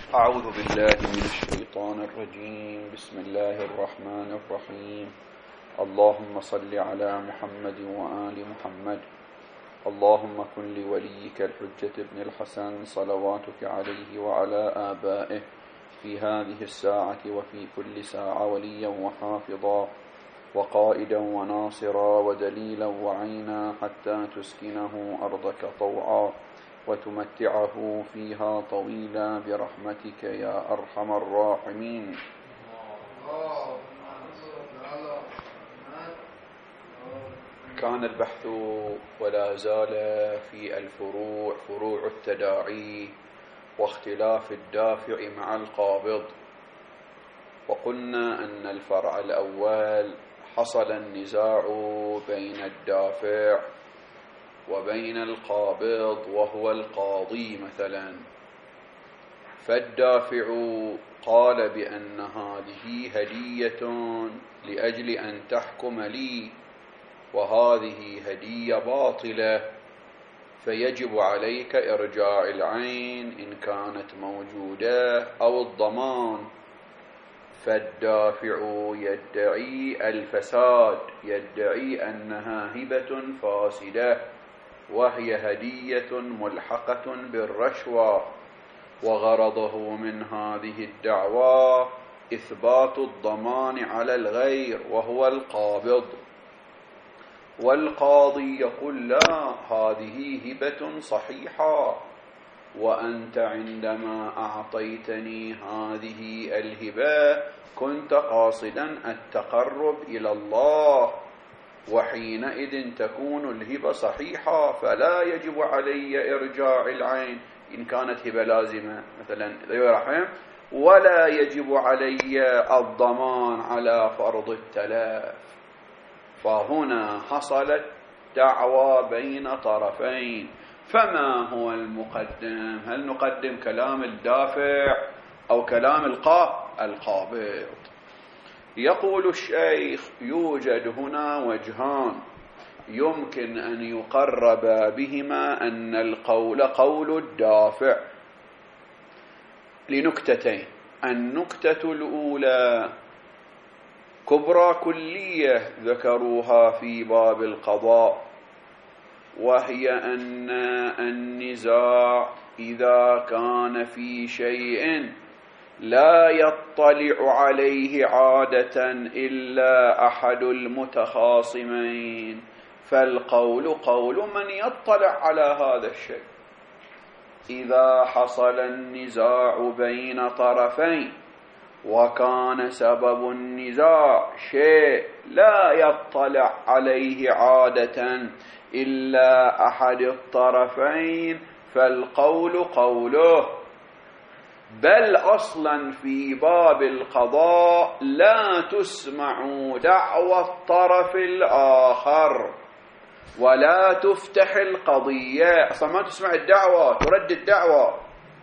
أعوذ بالله من الشيطان الرجيم. بسم الله الرحمن الرحيم. اللهم صل على محمد وآل محمد. اللهم كن لوليك الحجة ابن الحسن صلواتك عليه وعلى آبائه في هذه الساعة وفي كل ساعة وليا وحافظا وقائدا وناصرا ودليلا وعينا حتى تسكنه أرضك طوعا وتمتعه فيها طويلا برحمتك يا أرحم الراحمين. كان البحث ولا زال في الفروع، فروع التداعي واختلاف الدافع مع القابض، وقلنا أن الفرع الأول حصل النزاع بين الدافع وبين القابض وهو القاضي مثلا، فالدافع قال بأن هذه هدية لأجل أن تحكم لي، وهذه هدية باطلة، فيجب عليك إرجاع العين إن كانت موجودة أو الضمان. فالدافع يدعي الفساد، يدعي أنها هبة فاسدة وهي هدية ملحقة بالرشوة، وغرضه من هذه الدعوى إثبات الضمان على الغير وهو القابض. والقاضي يقول لا، هذه هبة صحيحة، وأنت عندما أعطيتني هذه الهبة كنت قاصدا التقرب إلى الله، وحينئذ تكون الهبة صحيحة، فلا يجب علي إرجاع العين إن كانت هبة لازمة مثلا رحم، ولا يجب علي الضمان على فرض التلف. فهنا حصلت دعوى بين طرفين، فما هو المقدم؟ هل نقدم كلام الدافع أو كلام القابض؟ يقول الشيخ يوجد هنا وجهان يمكن أن يقرب بهما أن القول قول الدافع لنكتتين. النكتة الأولى كبرى كلية ذكروها في باب القضاء، وهي أن النزاع إذا كان في شيء لا يطلع عليه عادة إلا أحد المتخاصمين، فالقول قول من يطلع على هذا الشيء. إذا حصل النزاع بين طرفين وكان سبب النزاع شيء لا يطلع عليه عادة إلا أحد الطرفين، فالقول قوله. بل أصلا في باب القضاء لا تسمع دعوى الطرف الآخر ولا تفتح القضية، أصلا ما تسمع الدعوة، ترد الدعوة.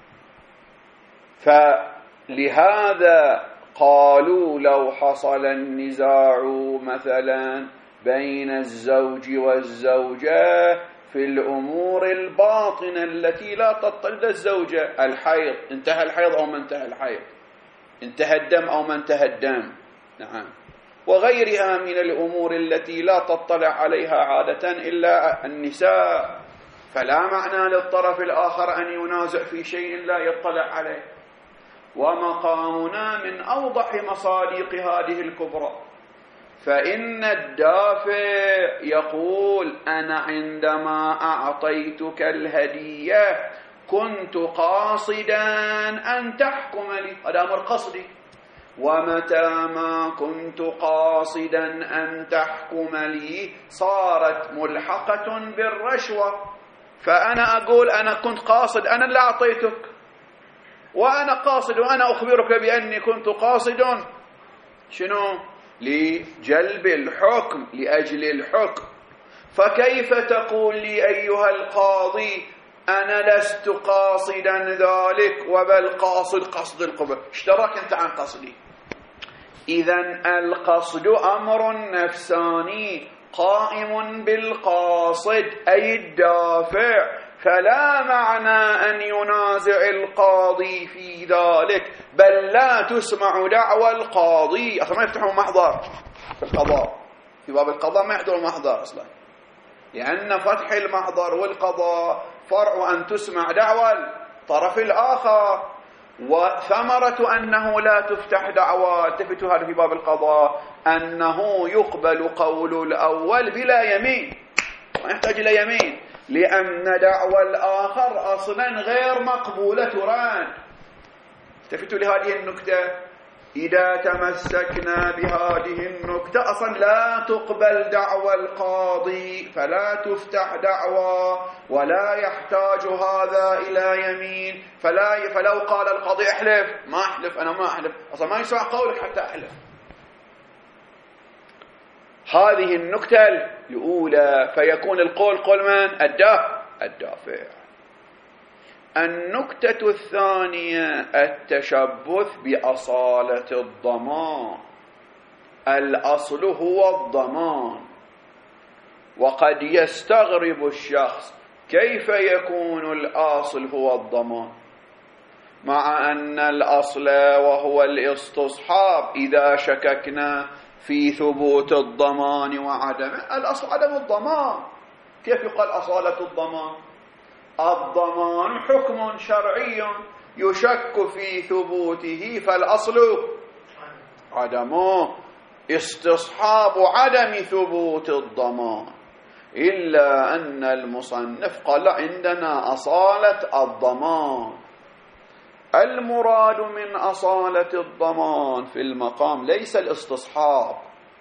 فلهذا قالوا لو حصل النزاع مثلا بين الزوج والزوجة في الأمور الباطنة التي لا تطلع الزوجة، الحيض، انتهى الحيض أو ما انتهى الحيض، انتهى الدم أو ما انتهى الدم، نعم، وغيرها من الأمور التي لا تطلع عليها عادة إلا النساء، فلا معنى للطرف الآخر أن ينازع في شيء لا يطلع عليه. ومقامنا من أوضح مصادق هذه الكبرى، فإن الدافع يقول أنا عندما أعطيتك الهدية كنت قاصدا أن تحكم لي، هذا أمر قصدي، ومتى ما كنت قاصدا أن تحكم لي صارت ملحقة بالرشوة. فأنا أقول أنا كنت قاصد، أنا اللي أعطيتك وأنا قاصد، وأنا أخبرك بأني كنت قاصد شنو؟ لجلب الحكم، لأجل الحكم. فكيف تقول لي أيها القاضي أنا لست قاصدا ذلك وبل قاصد قصد القبر؟ اشتراك أنت عن قصدي. إذن القصد أمر نفساني قائم بالقاصد أي الدافع، فلا معنى أن ينازع القاضي في ذلك، بل لا تسمع دعوى القاضي. أصلا ما يفتحون محضر في القضاء، في باب القضاء ما يحضرون محضر أصلا، لأن فتح المحضر والقضاء فرع أن تسمع دعوى الطرف الآخر، وثمرة أنه لا تفتح دعوى، التفتوا هذا في باب القضاء، أنه يقبل قول الأول بلا يمين، ما يحتاج إلى يمين، لأن دعوى الآخر أصلا غير مقبولة تران. التفتوا لهذه النكتة، إذا تمسكنا بهذه النكتة أصلا لا تقبل دعوى القاضي، فلا تفتح دعوى ولا يحتاج هذا إلى يمين، فلو قال القاضي احلف، ما احلف، أنا ما احلف، أصلا ما يسمع قولك حتى احلف. هذه النكتة الأولى، فيكون القول قول من؟ الدافع. النكتة الثانية التشبث بأصالة الضمان. الأصل هو الضمان، وقد يستغرب الشخص كيف يكون الأصل هو الضمان، مع أن الأصل وهو الاستصحاب إذا شككنا في ثبوت الضمان وعدمه، الأصل عدم الضمان. كيف يقال أصالة الضمان؟ الضمان حكم شرعي يشك في ثبوته، فالأصل عدمه، استصحاب عدم ثبوت الضمان، إلا أن المصنف قال عندنا أصالة الضمان. المراد من أصالة الضمان في المقام ليس الاستصحاب،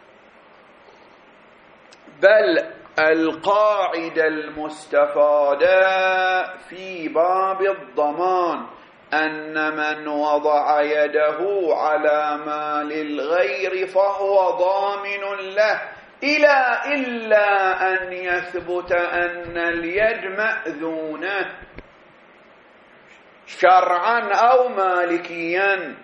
بل القاعدة المستفادة في باب الضمان أن من وضع يده على مال الغير فهو ضامن له إلا أن يثبت أن اليد مأذونة شرعا أو مالكيا.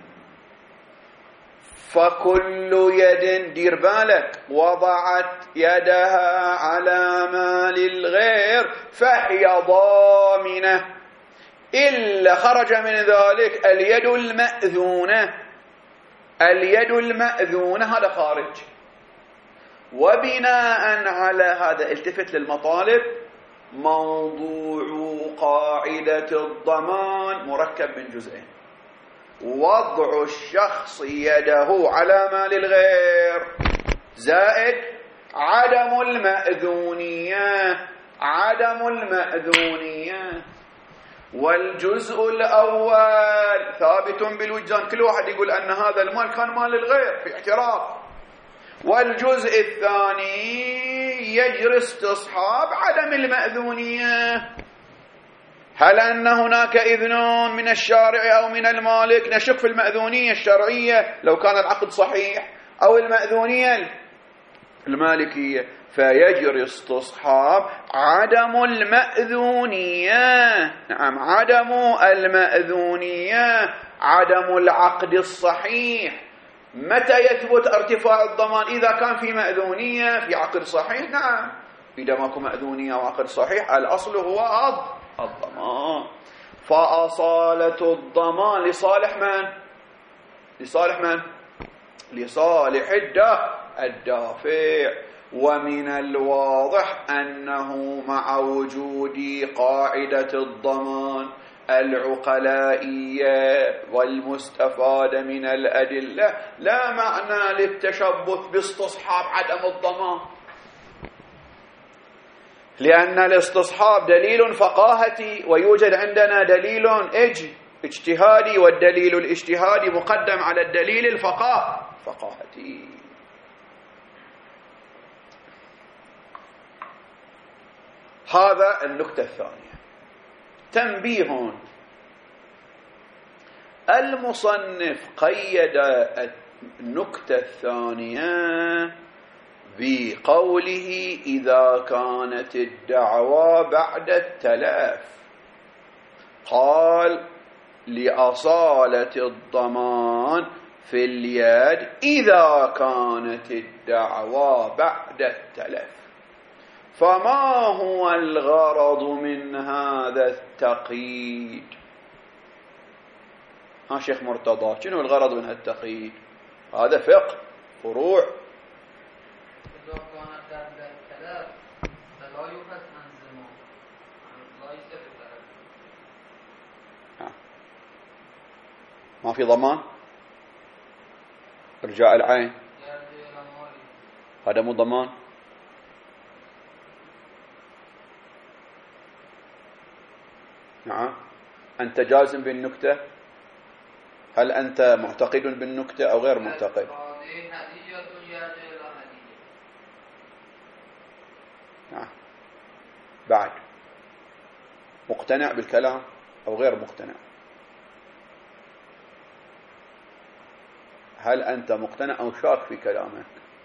فكل يد، دير بالك، وضعت يدها على مال الغير فهي ضامنة، إلا خرج من ذلك اليد المأذونة. اليد المأذونة هذا خارج. وبناء على هذا التفت للمطالب. موضوع قاعدة الضمان مركب من جزئين: وضع الشخص يده على مال الغير، زائد عدم المأذونية. والجزء الأول ثابت بالوجدان، كل واحد يقول أن هذا المال كان مال الغير في اعتراف. والجزء الثاني يجري استصحاب عدم المأذونية. هل أن هناك إذن من الشارع أو من المالك؟ نشك في المأذونية الشرعية لو كان العقد صحيح، أو المأذونية المالكية، فيجري استصحاب عدم المأذونية. نعم، عدم المأذونية، عدم العقد الصحيح. متى يثبت ارتفاع الضمان؟ إذا كان في مأذونية في عقد صحيح. نعم، إذا ماكو مأذونية وعقد صحيح الأصل هو الضمان. فأصالة الضمان لصالح من؟ لصالح الدافع. ومن الواضح أنه مع وجود قاعدة الضمان العقلائية والمستفادة من الأدلة لا معنى للتشبث باستصحاب عدم الضمان، لأن الاستصحاب دليل فقاهتي، ويوجد عندنا دليل اجتهادي، والدليل الاجتهادي مقدم على الدليل الفقاهتي. هذا النكتة الثانية. تنبيه: المصنف قيد النكتة الثانية بقوله إذا كانت الدعوى بعد التلف، قال لأصالة الضمان في اليد إذا كانت الدعوى بعد التلف. فما هو الغرض من هذا التقييد؟ ها شيخ مرتضى، شنو الغرض من التقييد؟ هذا فقه فروع. إذا كانت قبل التلف فلا يؤخذ عن زمان، لا يستفيد. ما في ضمان ارجاع العين، هذا مو ضمان. نعم. أنت جازم بالنكتة؟ هل أنت معتقد بالنكتة أو غير معتقد؟ نعم. بعد مقتنع بالكلام أو غير مقتنع؟ هل أنت مقتنع أو شاك في كلامك؟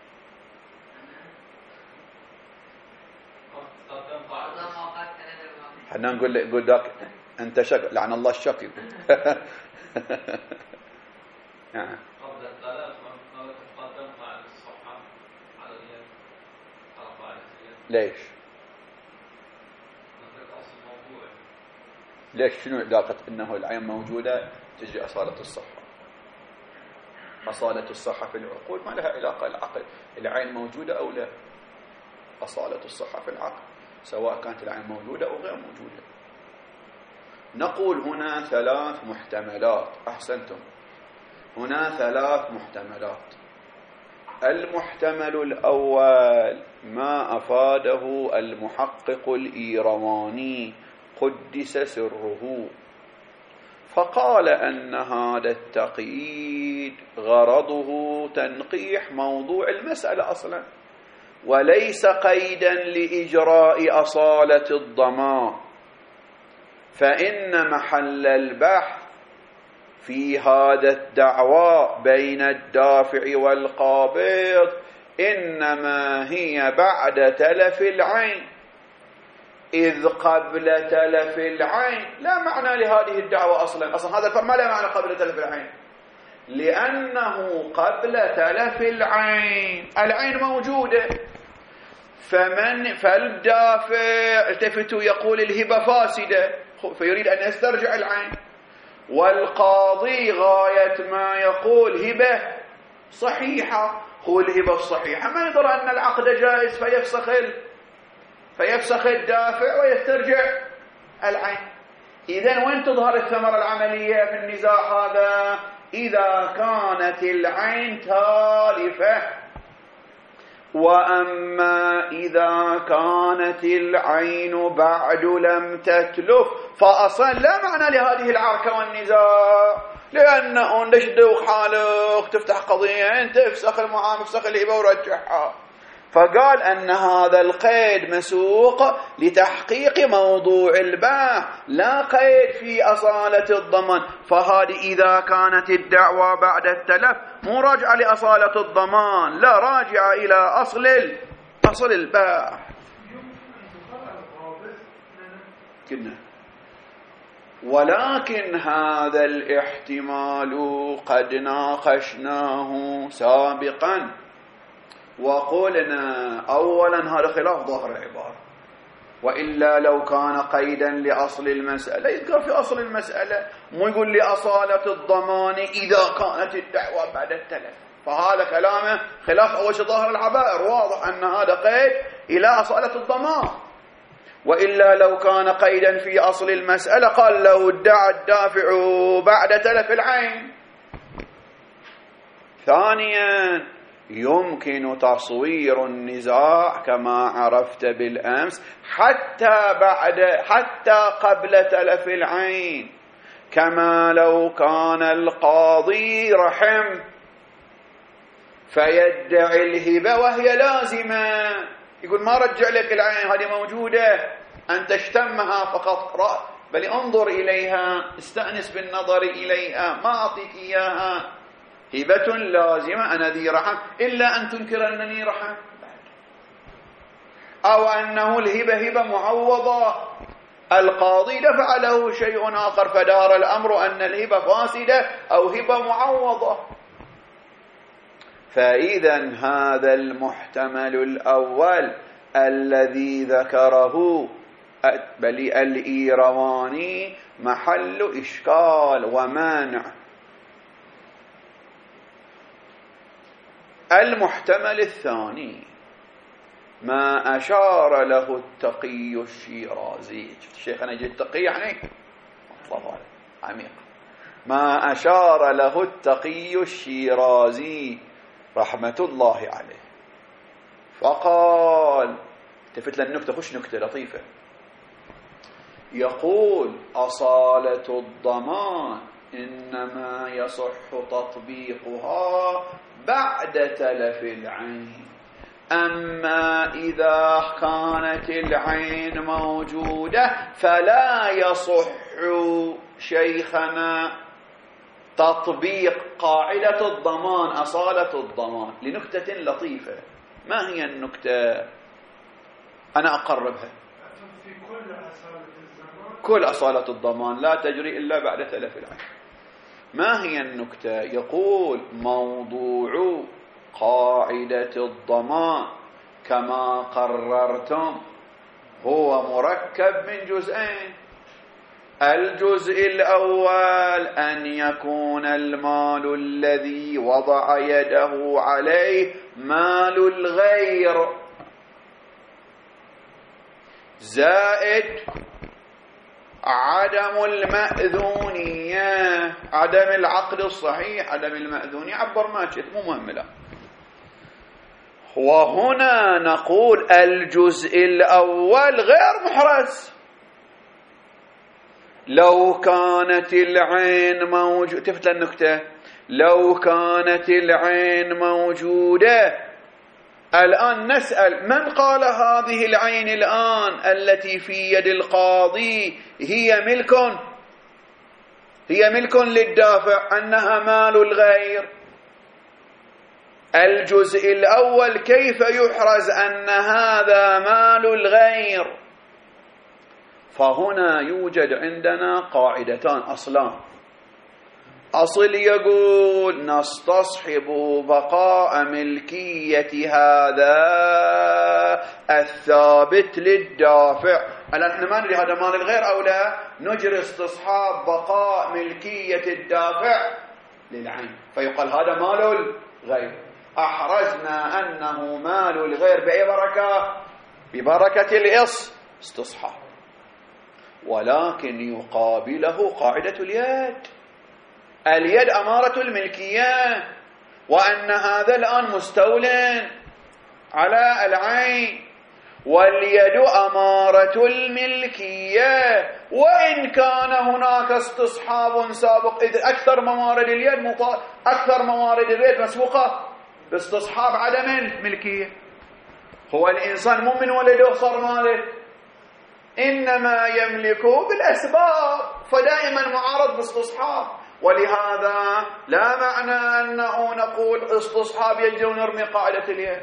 حنا نقول ذاك أنت شك، لعن الله الشك يقول. نعم. قبل الثلاث تقدم مع الصحة على اليد أربعة أيام. ليش؟ ليش؟ شنو علاقة إنه العين موجودة تجي أصالة الصحة؟ أصالة الصحة في العقول ما لها علاقة العقل، العين موجودة أو لا. أصالة الصحة في العقل سواء كانت العين موجودة أو غير موجودة. نقول هنا ثلاث محتملات. أحسنتم. هنا ثلاث محتملات. المحتمل الأول ما أفاده المحقق الإيرواني قدس سره، فقال أن هذا التقييد غرضه تنقيح موضوع المسألة أصلا، وليس قيدا لإجراء أصالة الضمان، فإن محل البحث في هذا الدعوى بين الدافع والقابض إنما هي بعد تلف العين، إذ قبل تلف العين لا معنى لهذه الدعوة أصلا هذا الفرق ما له معنى قبل تلف العين، لأنه قبل تلف العين موجودة. فالدافع التفتوا يقول الهبة فاسدة فيريد أن يسترجع العين، والقاضي غاية ما يقول هبة صحيحة، هو الهبة الصحيحة ما يدرى أن العقد جائز فيفسخ الدافع ويسترجع العين. إذن وين تظهر الثمرة العملية في النزاع هذا؟ إذا كانت العين تالفة. وأما إذا كانت العين بعد لم تتلف فأصلا لا معنى لهذه العركة والنزاع، لأنه نشدوخ حالك تفتح قضية أنت افسخ المعامل افسخ الهبة ورجعها. فقال أن هذا القيد مسوق لتحقيق موضوع الباع، لا قيد في أصالة الضمان. فهذه إذا كانت الدعوة بعد التلف مو راجعة لأصالة الضمان، لا راجعة إلى أصل الباع. كنا ولكن هذا الاحتمال قد ناقشناه سابقا وقلنا أولا هذا خلاف ظاهر العبارة، وإلا لو كان قيدا لأصل المسألة يذكر في أصل المسألة، مو يقول لي أصالة الضمان إذا كانت الدعوة بعد التلف، فهذا كلامه خلاف أول شيء ظاهر العبائر، واضح أن هذا قيد إلى أصالة الضمان. وإلا لو كان قيدا في أصل المسألة قال لو ادعى الدافع بعد تلف العين. ثانيا يمكن تصوير النزاع كما عرفت بالأمس حتى قبل تلف العين، كما لو كان القاضي رحم فيدعي الهبة وهي لازمة، يقول ما رجع لك العين هذه موجودة أن تشتمها فقط بل انظر إليها استأنس بالنظر إليها ما أعطيك إياها، هبة لازمة أنا ذي رحم إلا أن تنكر أنني رحم، أو أنه الهبة هبة معوضة القاضي دفع له شيء آخر فدار الأمر أن الهبة فاسدة أو هبة معوضة. فإذا هذا المحتمل الأول الذي ذكره بلي الإيرواني محل إشكال ومانع. المحتمل الثاني ما أشار له التقي الشيرازي. شفت الشيخ أنا جيت التقي يعني الله عميق. ما أشار له التقي الشيرازي رحمة الله عليه فقال، التفت للنكتة، خش نكتة لطيفة، يقول أصالة الضمان إنما يصح تطبيقها بعد تلف العين، أما إذا كانت العين موجودة فلا يصح شيخنا تطبيق قاعدة الضمان أصالة الضمان. لنكتة لطيفة. ما هي النكتة؟ أنا أقربها. في كل أصالة الضمان، كل أصالة الضمان لا تجري إلا بعد تلف العين. ما هي النكتة؟ يقول موضوع قاعدة الضمان كما قررتم هو مركب من جزئين. الجزء الأول أن يكون المال الذي وضع يده عليه مال الغير زائد عدم المأذونية، عدم العقد الصحيح، عدم المأذونية، عبر ما شئت مو مهم لا. وهنا نقول الجزء الأول غير محرز. لو كانت العين موجودة، تفت النكتة، لو كانت العين موجودة الآن نسأل من قال هذه العين الآن التي في يد القاضي هي ملك للدافع أنها مال الغير؟ الجزء الأول كيف يحرز أن هذا مال الغير؟ فهنا يوجد عندنا قاعدتان أصلان. أصل يقول نستصحب بقاء ملكية هذا الثابت للدافع. الآن احنا ما ندري هذا مال الغير أو لا، نجري استصحاب بقاء ملكية الدافع للعين، فيقال هذا مال الغير. أحرزنا أنه مال الغير بأي بركة؟ ببركة الاستصحاب. ولكن يقابله قاعدة اليد أمارة الملكية، وأن هذا الآن مستول على العين، واليد أمارة الملكية، وإن كان هناك استصحاب سابق. إذ أكثر موارد اليد مسبوقة باستصحاب عدم الملكية. هو الإنسان مو من ولده صار ماله، إنما يملكه بالأسباب، فدائما معارض باستصحاب. ولهذا لا معنى أنه نقول استصحاب يجي ونرمي قاعدة اليد.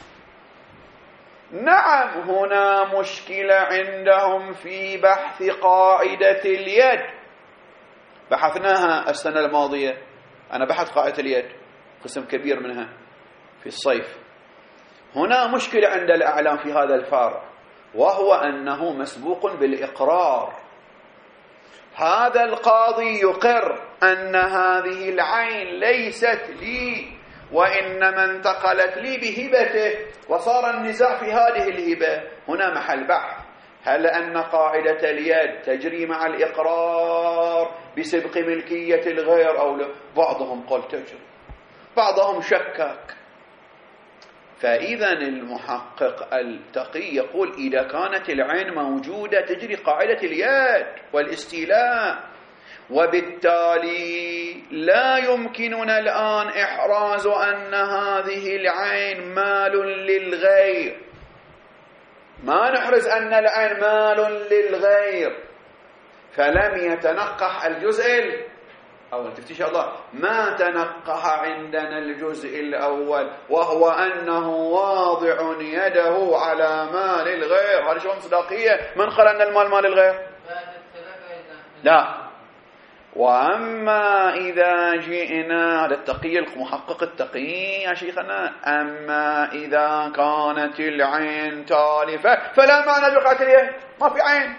نعم هنا مشكلة عندهم في بحث قاعدة اليد، بحثناها السنة الماضية، أنا بحث قاعدة اليد قسم كبير منها في الصيف. هنا مشكلة عند الأعلام في هذا الفارع، وهو أنه مسبوق بالإقرار. هذا القاضي يقر أن هذه العين ليست لي، وإنما انتقلت لي بهبته، وصار النزاع في هذه الهبة. هنا محل بحث، هل أن قاعدة اليد تجري مع الإقرار بسبق ملكية الغير أو لا؟ بعضهم قال تجري، بعضهم شكك. فإذا المحقق التقي يقول إذا كانت العين موجودة تجري قاعدة اليد والاستيلاء، وبالتالي لا يمكننا الآن إحراز أن هذه العين مال للغير. ما نحرز أن العين مال للغير، فلم يتنقح الجزء أول. تفتيش الله ما تنقح عندنا الجزء الأول، وهو أنه واضع يده على مال الغير. هذا شو مصداقية؟ من قال أن المال مال الغير؟ لا، وأما إذا جئنا، هذا التقي المحقق التقي يا شيخنا، أما إذا كانت العين تالفة فلا معنى بقعة اليد، ما في عين.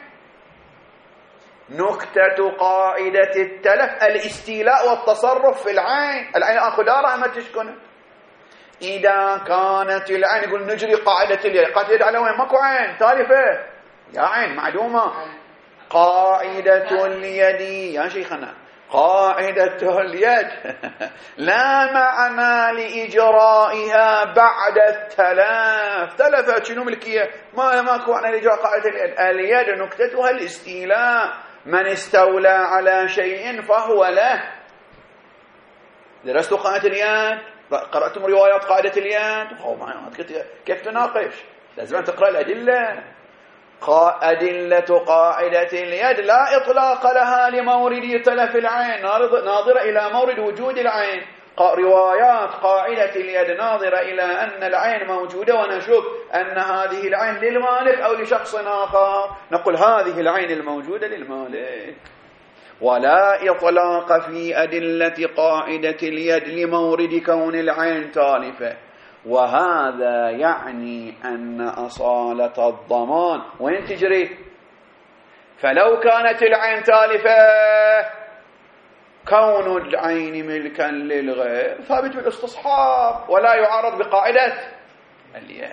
نكتة قاعدة التلف الاستيلاء والتصرف في العين. العين أخذ دارها ما تشكن. إذا كانت العين يقول نجري قاعدة اليد، قاعدة اليد على وين؟ ماكو عين تالفة، يا عين معدومة. قاعدة اليد يا شيخنا، قاعدة اليد لا معنى لإجرائها بعد التلف. تلفت شنو ملكية؟ ماكو معنى لإجراء قاعدة اليد. اليد نكتتها الاستيلاء، من استولى على شيء فهو له. درستوا قاعدة اليد؟ قرأتم روايات قاعدة اليد؟ كيف تناقش؟ لازم تقرأ الأدلة. أدلة قاعدة اليد لا إطلاق لها لمورد تلف العين، ناظرة إلى مورد وجود العين. روايات قاعدة اليد ناظرة إلى أن العين موجودة، ونشوف أن هذه العين للمالك أو لشخص آخر، نقول هذه العين الموجودة للمالك. ولا إطلاق في أدلة قاعدة اليد لمورد كون العين تالفة. وهذا يعني أن أصالة الضمان وين تجري؟ فلو كانت العين تالفة كون العين ملكا للغير ثابت بالاستصحاب ولا يعارض بقاعدة اليد.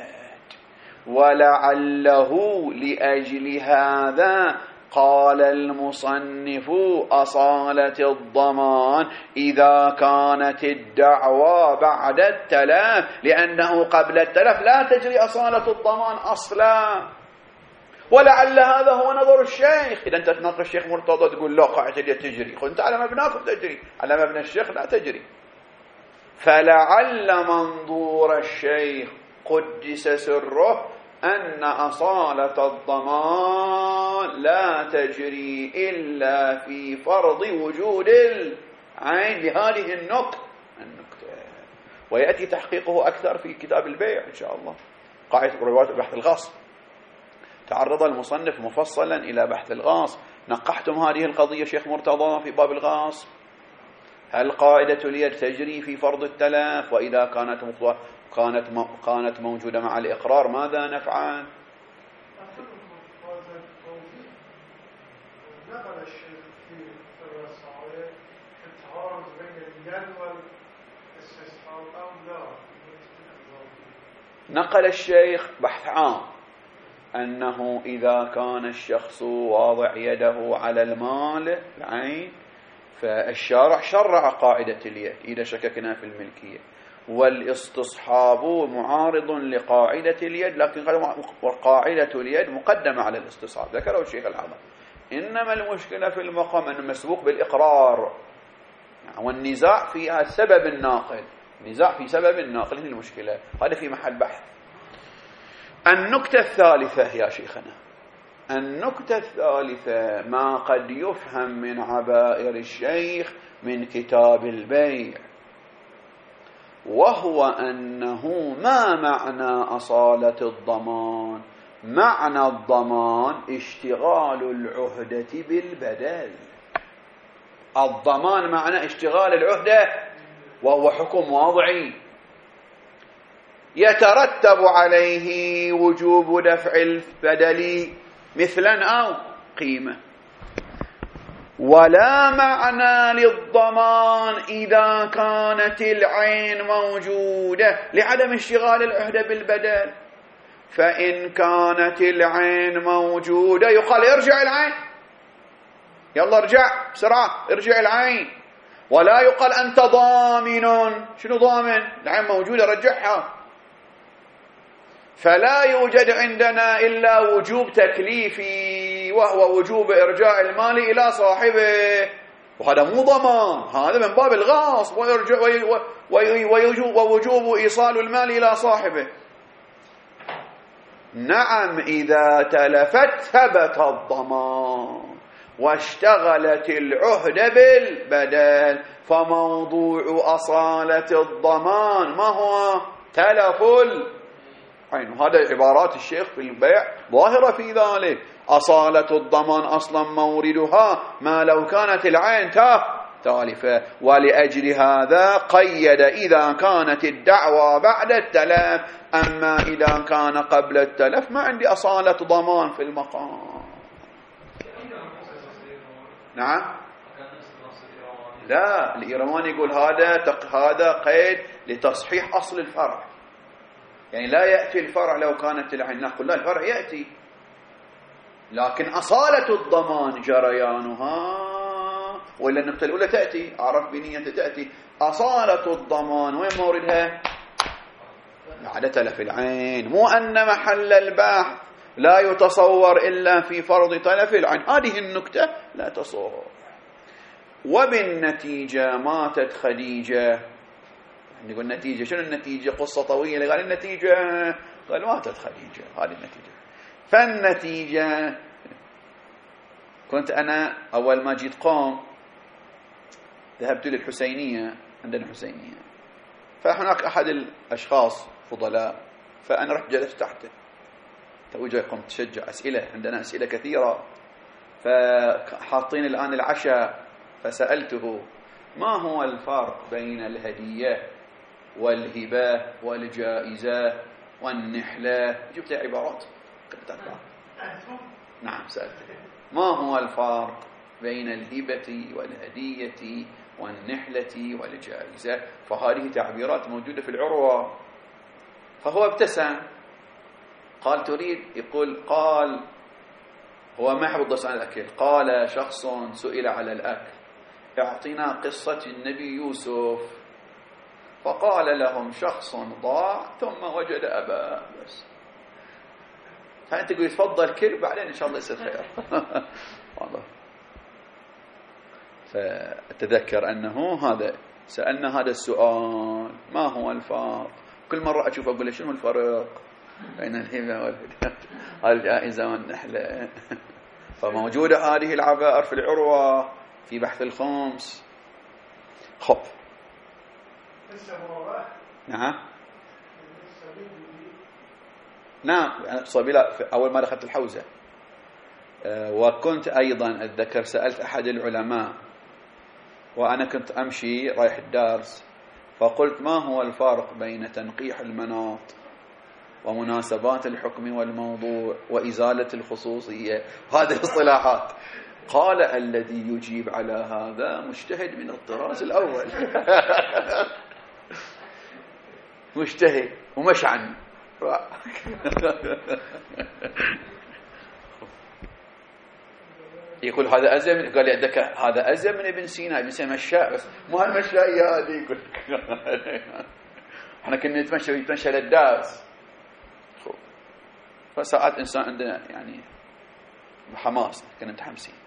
ولعله لأجل هذا قال المصنف أصالة الضمان إذا كانت الدعوى بعد التلف، لأنه قبل التلف لا تجري أصالة الضمان أصلا. ولعل هذا هو نظر الشيخ. إذا أنت تناقش الشيخ مرتضى تقول لا قاعدة اليد تجري، أنت على مبناكم تجري، على مبنى الشيخ لا تجري. فلعل منظور الشيخ قدس سره أن أصالة الضمان لا تجري إلا في فرض وجود العين لهذه النكتة. ويأتي تحقيقه أكثر في كتاب البيع إن شاء الله. قاعدة روايات بحث الغاص تعرض المصنف مفصلا إلى بحث الغاص. نقحتم هذه القضية شيخ مرتضى في باب الغاص. هل قاعدة اليد تجري في فرض التلف؟ وإذا كانت موجودة مع الإقرار ماذا نفعل؟ نقل الشيخ في الرسائل التعارض بين اليد والاستصحاب أو لا؟ نقل الشيخ بحث عام أنه إذا كان الشخص واضع يده على المال العين فالشارع شرع قاعدة اليد إذا شككنا في الملكية، والاستصحاب معارض لقاعدة اليد، لكن قاعدة اليد مقدمة على الاستصحاب ذكره الشيخ العظم. إنما المشكلة في المقام أنه مسبوق بالإقرار، والنزاع في سبب الناقل، نزاع في سبب الناقل هي المشكلة. هذا في محل بحث. النكتة الثالثة يا شيخنا، النكتة الثالثة ما قد يفهم من عبائر الشيخ من كتاب البيع، وهو أنه ما معنى أصالة الضمان؟ معنى الضمان اشتغال العهدة بالبدل. الضمان معنى اشتغال العهدة، وهو حكم واضعي يترتب عليه وجوب دفع البدل مثلا أو قيمة. ولا معنى للضمان إذا كانت العين موجودة لعدم اشتغال العهدة بالبدل. فإن كانت العين موجودة يقال ارجع العين، يلا ارجع بسرعة ارجع العين، ولا يقال أنت ضامن. شنو ضامن؟ العين موجودة رجعها. فلا يوجد عندنا إلا وجوب تكليفي، وهو وجوب إرجاع المال إلى صاحبه، وهذا مو ضمان، هذا من باب الغاصب، ووجوب إيصال المال إلى صاحبه. نعم إذا تلفت ثبت الضمان واشتغلت العهدة بالبدل. فموضوع أصالة الضمان ما هو؟ تلف العين. هذا عبارات الشيخ في البيع ظاهرة في ذلك. أصالة الضمان أصلا موردها ما لو كانت العين تالفة، ولأجل هذا قيد إذا كانت الدعوى بعد التلف، أما إذا كان قبل التلف ما عندي أصالة ضمان في المقام. نعم، لا، الإيرواني يقول هذا قيد لتصحيح أصل الفرع، يعني لا يأتي الفرع لو كانت العين، نقول لا، الفرع يأتي، لكن أصالة الضمان جريانها، وإلا النقطة الأولى تأتي، أعرف بنية تأتي، أصالة الضمان وين موردها؟ بعد تلف العين، مو أن محل البحث لا يتصور إلا في فرض تلف العين، هذه النكتة لا تصور. وبالنتيجة ماتت خديجة. نقول النتيجة، شنو النتيجة؟ قصة طويلة. قال النتيجة، قال ماتت خديجة، هذه النتيجة. فالنتيجة، كنت أنا أول ما جيت قوم ذهبت للحسينية، عندنا حسينية، فهناك أحد الأشخاص فضلاء، فأنا رحت جلست تحته، تو جاي قمت تشجع أسئلة، عندنا أسئلة كثيرة، فحاطين الآن العشاء، فسألته ما هو الفرق بين الهدية والهبة والجائزة والنحلة، جبت عبارات نعم، سألته ما هو الفرق بين الهبة والهدية والنحلة والجائزة، فهذه تعبيرات موجودة في العروة. فهو ابتسم، قال تريد؟ يقول، قال هو ما يحب عن الأكل، قال شخص سئل على الأكل، اعطنا قصة النبي يوسف، فقال لهم شخص ضاع ثم وجد أباه، بس. فأنت تقول تفضل كل، بعدين إن شاء الله يصير خير. والله. فتذكر أنه هذا سألنا هذا السؤال، ما هو الفرق؟ كل مرة أشوف أقول شنو الفرق بين الهبة والهدية والجائزة والنحلة. فموجودة هذه العبائر في العروة في بحث الخمس. خب، نعم، صبيلة أول ما دخلت الحوزة. وكنت أيضا أتذكر سألت أحد العلماء، وأنا كنت أمشي رايح الدارس، فقلت ما هو الفرق بين تنقيح المناط ومناسبات الحكم والموضوع وإزالة الخصوصية، هذه الاصطلاحات؟ قال الذي يجيب على هذا مجتهد من الطراز الأول. مجتهد ومش عني. يقول هذا أزم، قال لي هذا أزم من ابن سينا، ابن سينا مشاء، بس مو هالمشاء هذه. يقول احنا كنا نتمشى للدارس. فساعات إنسان عندنا يعني حماس، كنا متحمسين.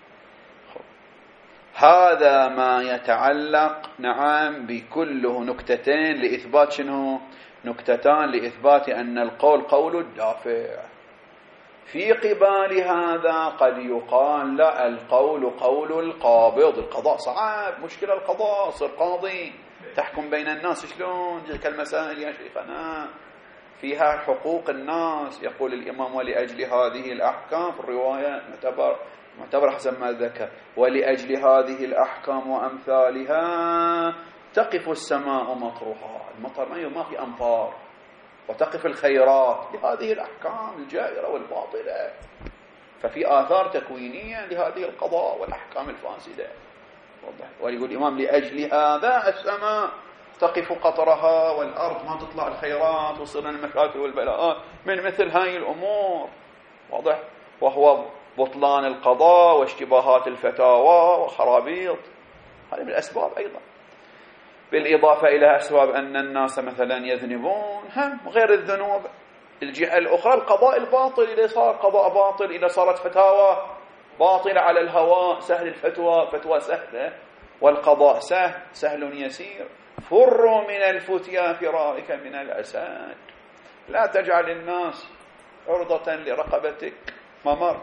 هذا ما يتعلق، نعم، بكله نكتتين لإثبات شنو؟ نكتتان لإثبات أن القول قول الدافع. في قبال هذا قد يقال لا، القول قول القابض. القضاء صعب، مشكلة القضاء، صر قاضي تحكم بين الناس، شلون تلك المسائل يا شيخنا؟ فيها حقوق الناس. يقول الإمام ولأجل هذه الأحكام، في الرواية معتبر حسب ما ذكر، ولأجل هذه الأحكام وأمثالها تقف السماء مطرها، المطر ما في أمطار، وتقف الخيرات لهذه الأحكام الجائرة والباطلة. ففي آثار تكوينية لهذه القضاء والأحكام الفاسدة. ويقول الإمام لأجل هذا السماء تقف قطرها، والأرض ما تطلع الخيرات وصلنا المشاكل والبلاءات من مثل هاي الأمور. واضح؟ وهو بطلان القضاء واشتباهات الفتاوى وخرابيط، هذه من الأسباب أيضا، بالإضافة إلى أسباب أن الناس مثلا يذنبون هم غير الذنوب. الجهة الأخرى القضاء الباطل، إذا صار قضاء باطل، إذا صارت فتاوى باطلة على الهواء، سهل الفتوى، فتوى سهلة، والقضاء سهل يسير. فروا من الفتيا فرارك من الأسد، لا تجعل الناس عرضة لرقبتك. ممر.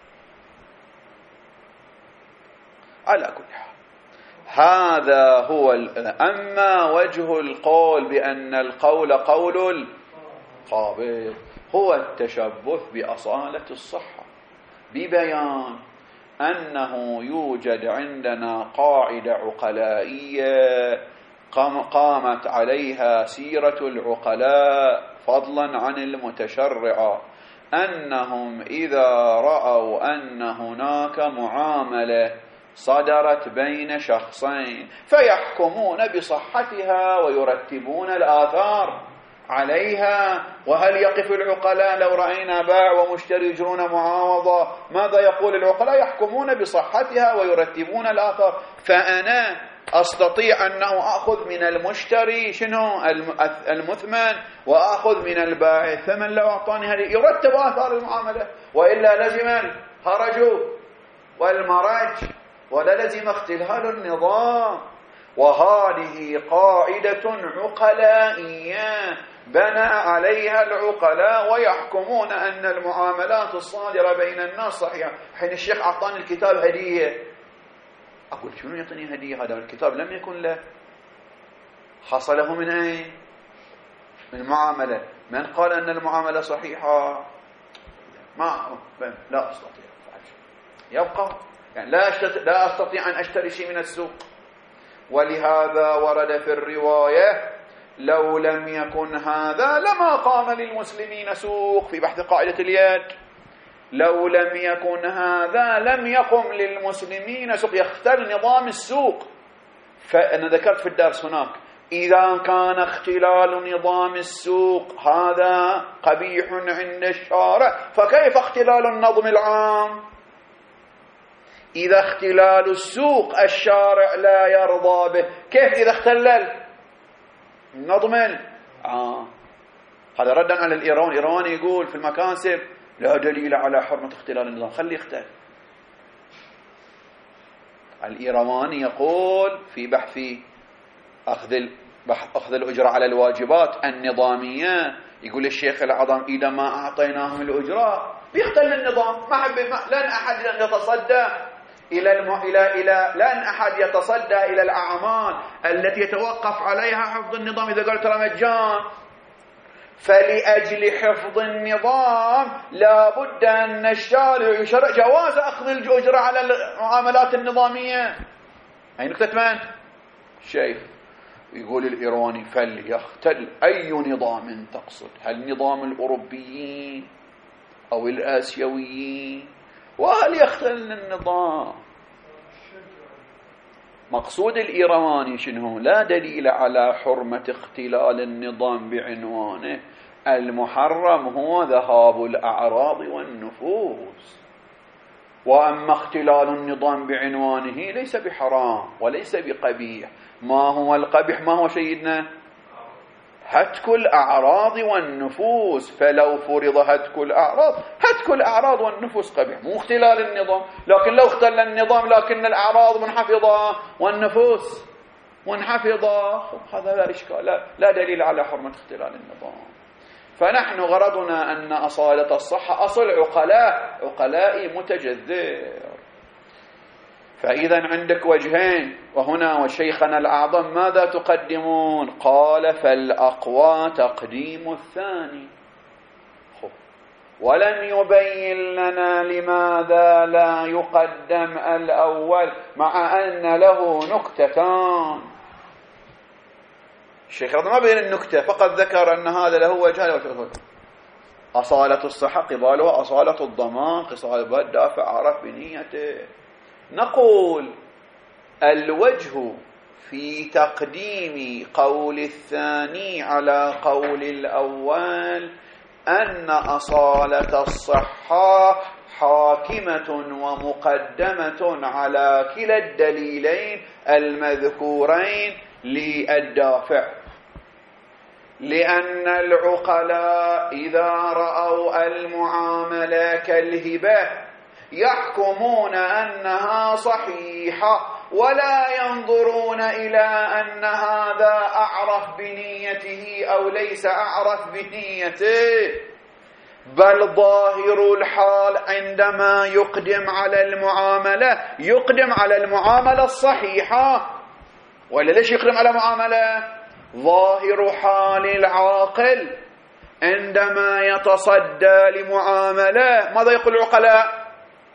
على كل حال هذا هو أما وجه القول بأن القول قول القابض هو التشبث بأصالة الصحة، ببيان أنه يوجد عندنا قاعدة عقلائية قامت عليها سيرة العقلاء فضلا عن المتشرعة، أنهم إذا رأوا أن هناك معاملة صدرت بين شخصين فيحكمون بصحتها ويرتبون الآثار عليها. وهل يقف العقلاء لو رأينا باع ومشتري يجرون معاوضة ماذا يقول العقلاء؟ يحكمون بصحتها ويرتبون الآثار. فأنا أستطيع أنه أخذ من المشتري شنو المثمن وأخذ من البائع الثمن لو أعطاني هذه يرتب آثار المعاملة، وإلا لزم الهرج والمرج ولا لزم اختلال النظام. وهذه قاعدة عقلائية بنى عليها العقلاء ويحكمون أن المعاملات الصادرة بين الناس صحيحة. حين الشيخ أعطاني الكتاب هدية، أقول شنو يعطيني هدية؟ هذا الكتاب لم يكن له، حصله من أين؟ من المعاملة. من قال أن المعاملة صحيحة؟ لا أستطيع. يبقى يعني لا أستطيع أن أشتري شيء من السوق. ولهذا ورد في الرواية لو لم يكن هذا لما قام للمسلمين سوق، في بحث قاعدة اليد، لو لم يكن هذا لم يقم للمسلمين سوق، يختل نظام السوق. فأنا ذكرت في الدرس هناك إذا كان اختلال نظام السوق هذا قبيح عند الشارع، فكيف اختلال النظم العام؟ إذا اختلال السوق الشارع لا يرضى به، كيف إذا اختلل النظم العام؟ هذا ردا على الإيراني. الإيراني يقول في المكاسب لا دليل على حرمة اختلال النظام، خليه يختل. الإيراني يقول في بحث أخذ الأجرة على الواجبات النظامية، يقول الشيخ الأعظم إذا ما أعطيناهم الأجرة بيختل النظام. لن أحد يتصدى لن أحد يتصدى إلى الأعمال التي يتوقف عليها حفظ النظام. إذا قلت ترى مجان، فلأجل حفظ النظام لا بد أن الشارع يشرع جواز أخذ الأجرة على المعاملات النظامية. أي نكتة من؟ شيخ. يقول الإيراني فليختل أي نظام تقصد؟ هل نظام الأوروبيين أو الآسيويين؟ وهل يختل النظام؟ مقصود الإيراني شنو؟ لا دليل على حرمة اختلال النظام بعنوانه، المحرم هو ذهاب الأعراض والنفوس. وأما اختلال النظام بعنوانه ليس بحرام وليس بقبيح. ما هو القبيح؟ ما هو سيدنا؟ هتك الأعراض والنفوس. فلو فرض هتك الأعراض والنفوس قبيح، مو اختلال النظام. لكن لو اختل النظام لكن الأعراض منحفظة والنفوس منحفظة، هذا لا إشكال، لا دليل على حرمة اختلال النظام. فنحن غرضنا أن أصالة الصحة أصل عقلائي متجذر. فإذا عندك وجهين، وهنا وشيخنا الأعظم ماذا تقدمون؟ قال فالأقوى تقديم الثاني. ولم يبين لنا لماذا لا يقدم الأول مع أن له نكتتان. الشيخ ما بين النكتة، فقط ذكر أن هذا له وجه. أصالة الصحة قبالها أصالة الضمان، قصال الدافع عرف بنيته. نقول الوجه في تقديم قول الثاني على قول الأول أن أصالة الصحة حاكمة ومقدمة على كلا الدليلين المذكورين للدافع، لأن العقلاء إذا رأوا المعاملة كالهبة يحكمون أنها صحيحة ولا ينظرون إلى أن هذا أعرف بنيته أو ليس أعرف بنيته، بل ظاهر الحال عندما يقدم على المعاملة الصحيحة. ولا ليش يقدم على معاملة؟ ظاهر حال العاقل عندما يتصدى لمعاملة ماذا يقول العقلاء؟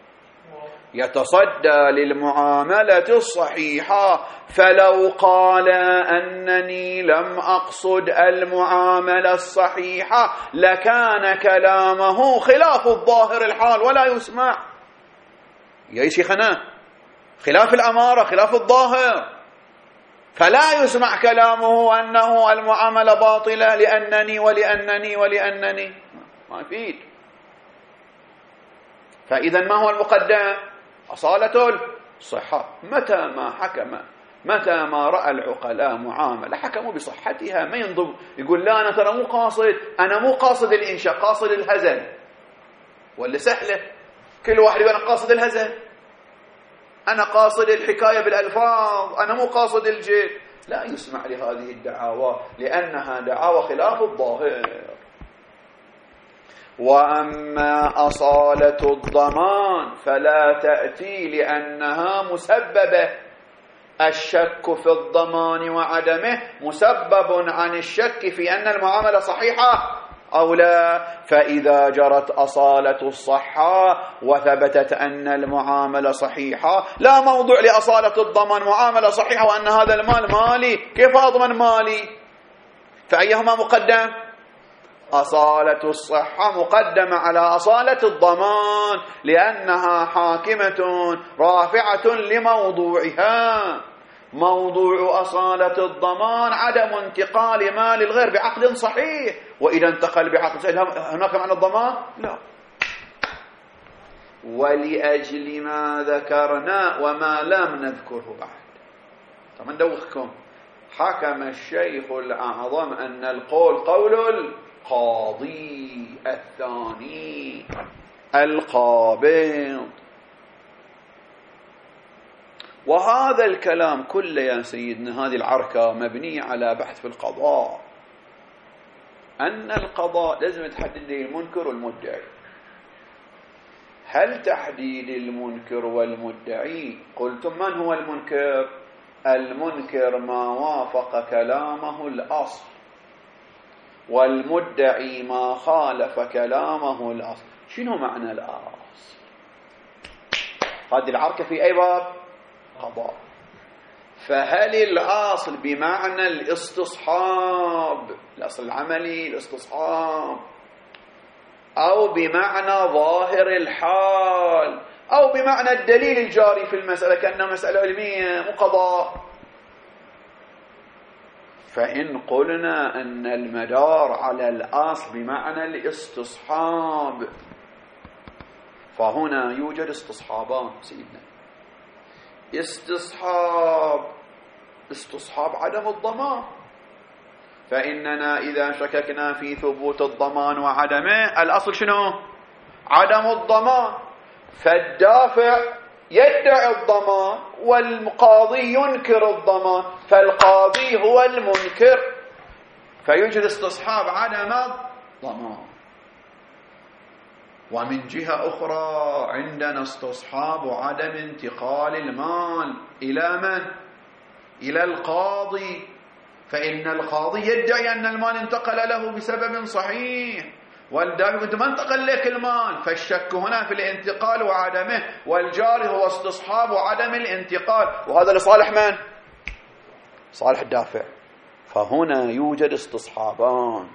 يتصدى للمعاملة الصحيحة. فلو قال أنني لم أقصد المعاملة الصحيحة لكان كلامه خلاف الظاهر الحال ولا يسمع. يا شيخنا خلاف الأمارة خلاف الظاهر، فلا يسمع كلامه أنه المعاملة باطلة لأنني ولأنني ولأنني، ما يفيد. فإذا ما هو المقدم؟ أصالة الصحة. متى ما رأى العقلاء معاملة حكموا بصحتها، ما ينظر يقول لا أنا ترى أنا مو قاصد الإنشاء، قاصد الهزل. ولا سهلة، كل واحد يقول أنا قاصد الهزل، أنا قاصد الحكاية بالألفاظ، أنا مو قاصد الجد. لا يسمع لهذه الدعاوى لأنها دعاوى خلاف الظاهر. وأما أصالة الضمان فلا تأتي لأنها مسببة. الشك في الضمان وعدمه مسبب عن الشك في أن المعاملة صحيحة أو لا. فإذا جرت أصالة الصحة وثبتت أن المعاملة صحيحة لا موضوع لأصالة الضمان. معاملة صحيحة وأن هذا المال مالي، كيف أضمن مالي؟ فأيهما مقدم؟ أصالة الصحة مقدمة على أصالة الضمان لأنها حاكمة رافعة لموضوعها. موضوع أصالة الضمان عدم انتقال مال الغير بعقد صحيح، وإذا انتقل بعقد صحيح هناك معنى الضمان؟ لا. ولأجل ما ذكرنا وما لم نذكره بعد. طبعا ندوخكم. حكم الشيخ الأعظم أن القول قول القاضي الثاني القابض. وهذا الكلام كله يا سيدنا، هذه العركة مبنية على بحث في القضاء، أن القضاء لازم تحدد لي المنكر والمدعي. هل تحديد المنكر والمدعي؟ قلتم من هو المنكر؟ المنكر ما وافق كلامه الأصل، والمدعي ما خالف كلامه الأصل. شنو معنى الأصل؟ هذه العركة في أي باب؟ قضاء. فهل الأصل بمعنى الاستصحاب، الأصل العملي الاستصحاب، أو بمعنى ظاهر الحال، أو بمعنى الدليل الجاري في المسألة كأنها مسألة علمية مو قضاء؟ فإن قلنا أن المدار على الأصل بمعنى الاستصحاب فهنا يوجد استصحابان سيدنا. استصحاب عدم الضمان. فإننا إذا شككنا في ثبوت الضمان وعدمه الأصل شنو؟ عدم الضمان. فالدافع يدعي الضمان والقاضي ينكر الضمان، فالقاضي هو المنكر، فيوجد استصحاب عدم الضمان. ومن جهة أخرى عندنا استصحاب عدم انتقال المال إلى من؟ إلى القاضي، فإن القاضي يدعي أن المال انتقل له بسبب صحيح، والدافع أنت ما انتقل لك المال، فالشك هنا في الانتقال وعدمه، والجاري هو استصحاب عدم الانتقال، وهذا لصالح من؟ صالح الدافع. فهنا يوجد استصحابان،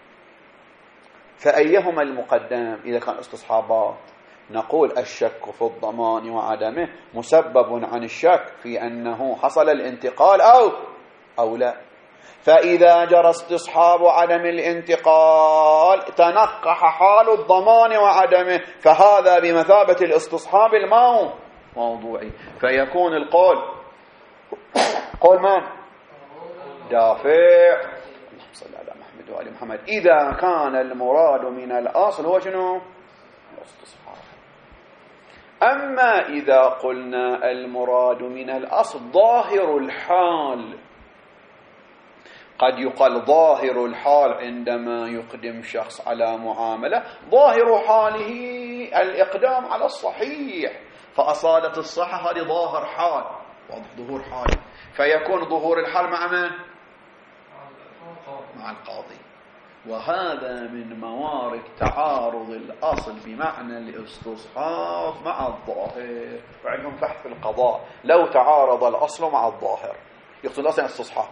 فأيهما المقدم إذا كان استصحابات؟ نقول الشك في الضمان وعدمه مسبب عن الشك في أنه حصل الانتقال أو لا. فإذا جرى استصحاب عدم الانتقال تنقح حال الضمان وعدمه، فهذا بمثابة الاستصحاب الموضوعي، فيكون القول قول من؟ دافع. اللهم صل على محمد وآل محمد. إذا كان المراد من الأصل هو شنو؟ الاستصحاب. أما إذا قلنا المراد من الأصل ظاهر الحال، قد يقال ظاهر الحال عندما يقدم شخص على معاملة ظاهر حاله الإقدام على الصحيح، فأصالة الصحة هذه ظاهر حال، واضح ظهور حال، فيكون ظهور الحال مع من؟ مع القاضي. وهذا من موارد تعارض الأصل بمعنى الاستصحاب مع الظاهر. وعندهم بحث في القضاء لو تعارض الأصل مع الظاهر، يقصد الأصل استصحاب.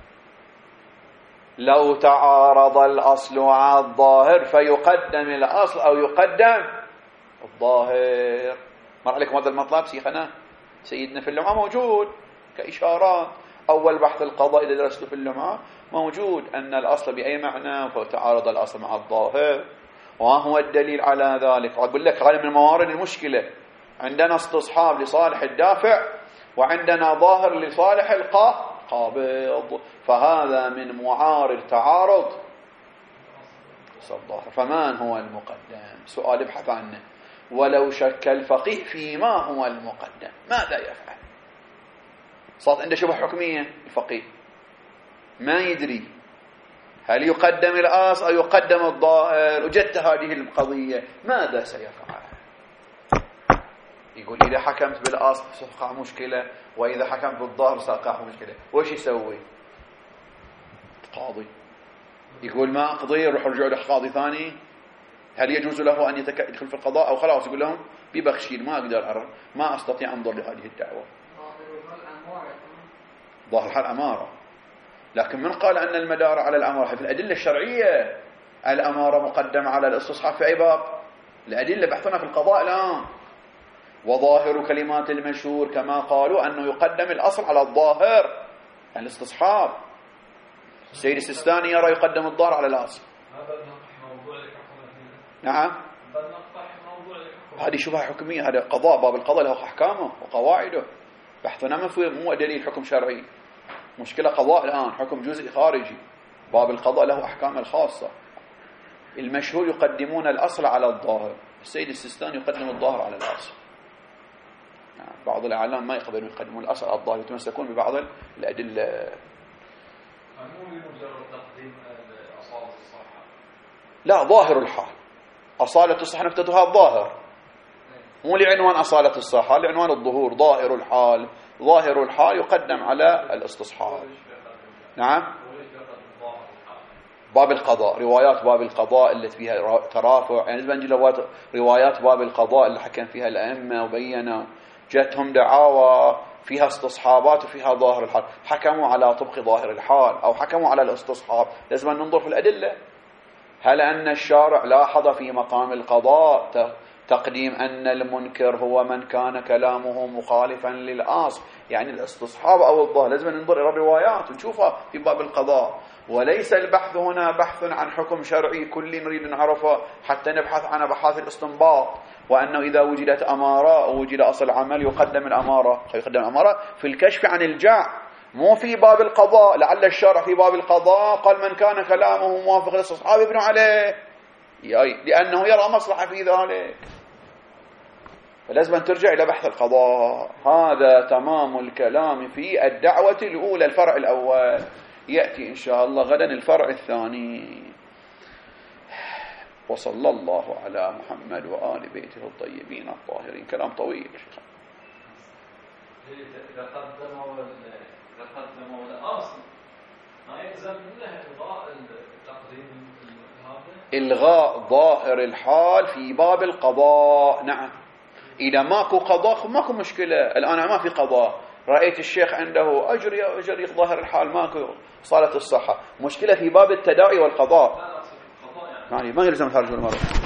لو تعارض الأصل مع الظاهر فيقدم الأصل أو يقدم الظاهر. مر عليكم هذا المطلب سيخنا سيدنا في اللمعة موجود كإشارات. أول بحث القضاء إذا درسته في اللمعة موجود أن الأصل بأي معنى فتعارض الأصل مع الظاهر. وهو الدليل على ذلك. أقول لك هذا من موارد المشكلة. عندنا استصحاب لصالح الدافع وعندنا ظاهر لصالح القابض، فهذا من معارض تعارض الظاهر. فمن هو المقدم؟ سؤال ابحث عنه. ولو شك الفقيه فيما هو المقدم ماذا يفعل؟ صارت عنده شبه حكمية الفقيه ما يدري هل يقدم الأصل أو يقدم الظاهر. وجدت هذه القضية ماذا سيفعل؟ يقول إذا حكمت بالأصل ستقع مشكلة وإذا حكمت بالظاهر ستقع مشكلة. وش يسوي؟ قاضي يقول ما أقضي، يروح رجع له قاضي ثاني. هل يجوز له أن يدخل في القضاء أو خلاص يقول لهم ببخشين ما أقدر ما أستطيع أنظر لهذه الدعوة؟ ظاهر الحال أمارة. لكن من قال أن المدار على الأمارة في الأدلة الشرعية؟ الأمارة مقدمة على الاستصحاب في أي باب؟ الأدلة بحثنا في القضاء الآن. وظاهر كلمات المشهور كما قالوا أنه يقدم الأصل على الظاهر الاستصحاب. السيد السيستاني يرى يقدم الظاهر على الأصل. نعم هذه شبهة حكمية. هذا قضاء، باب القضاء له أحكامه وقواعده. بحثنا مو دليل حكم شرعي، مشكلة قضاء الآن حكم جزئي خارجي. باب القضاء له أحكام الخاصة. المشهور يقدمون الأصل على الظاهر، السيد السيستاني يقدم الظاهر على الأصل. بعض الأعلام ما يقدرون يقدمون الأصل على الظاهر، يتمسكون ببعض الأدلة. لا، ظاهر الحال. أصالة الصحة نفتتها الظاهر، مو لعنوان أصالة الصحة، لعنوان الظهور. ظاهر الحال، ظاهر الحال يقدم على الاستصحاب. نعم باب القضاء، روايات باب القضاء التي فيها ترافع، يعني بنجي روايات باب القضاء اللي حكم فيها الأئمة وبينوا جاتهم دعاوى فيها استصحابات وفيها ظاهر الحال، حكموا على طبق ظاهر الحال أو حكموا على الاستصحاب. لازم ننظر في الأدلة. هل أن الشارع لاحظ في مقام القضاء تقديم أن المنكر هو من كان كلامه مخالفا للأصل، يعني الاستصحاب أو الظاهر؟ لازم ننظر إلى الروايات ونشوفها في باب القضاء. وليس البحث هنا بحث عن حكم شرعي كلي نريد نعرفه حتى نبحث عن بحث الاستنباط، وأنه إذا وجدت أمارة أو وجد أصل عمل يقدم الأمارة. يقدم الأمارة في الكشف عن الجاع، مو في باب القضاء. لعل الشرع في باب القضاء قال من كان كلامه موافق للاستصحاب يبنوا عليه، لأنه يرى مصلحة في ذلك. فلازم ترجع إلى بحث القضاء. هذا تمام الكلام في الدعوة الأولى، الفرع الأول. يأتي إن شاء الله غدا الفرع الثاني. وصلى الله على محمد وآل بيته الطيبين الطاهرين. كلام طويل يا شيخ. إذا قدموا الأصل ما يلزم منه إلغاء التقديم هذا؟ إلغاء ظاهر الحال في باب القضاء. نعم، إذا ماكو قضاء ماكو مشكلة. الآن ما في قضاء، رأيت الشيخ عنده أجري ظاهر الحال ماكو صالة الصحة. مشكلة في باب التداعي والقضاء، يعني ما يلزم خارج المرض.